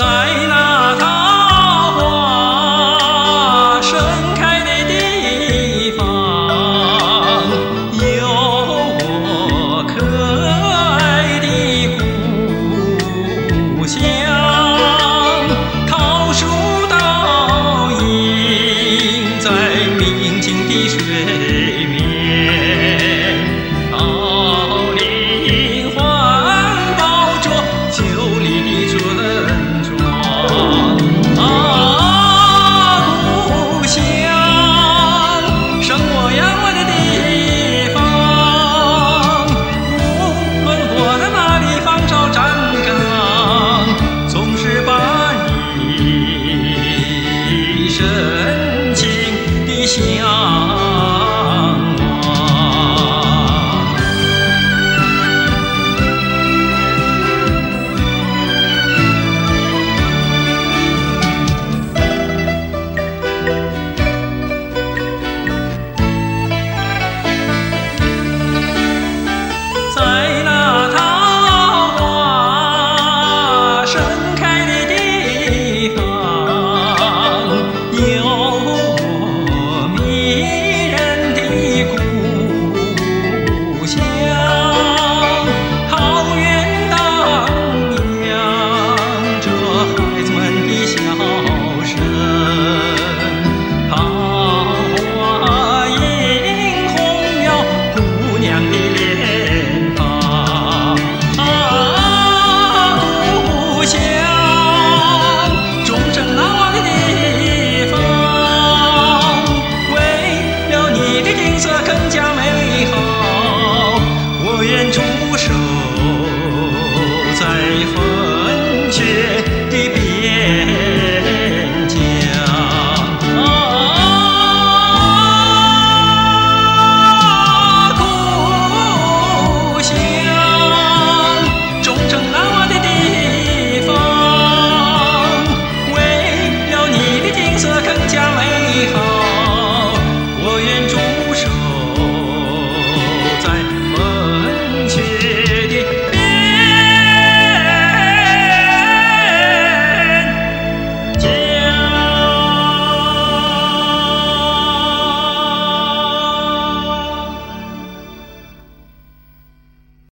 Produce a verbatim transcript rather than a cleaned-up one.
那桃花盛开的地方，有我可爱的故乡。桃树倒映在明净的水面，桃林环抱着秀丽的村庄。啊，故乡，生我养我的地方，无论我在哪里方朝站岗，总是把你深情地向往。在那桃花盛开的地方，有我迷人的故乡。桃园荡漾着孩子们的笑声，桃花映红了姑娘的脸庞。啊，故乡，终生难忘的地方，为了你的景色更加美好，我愿驻守在风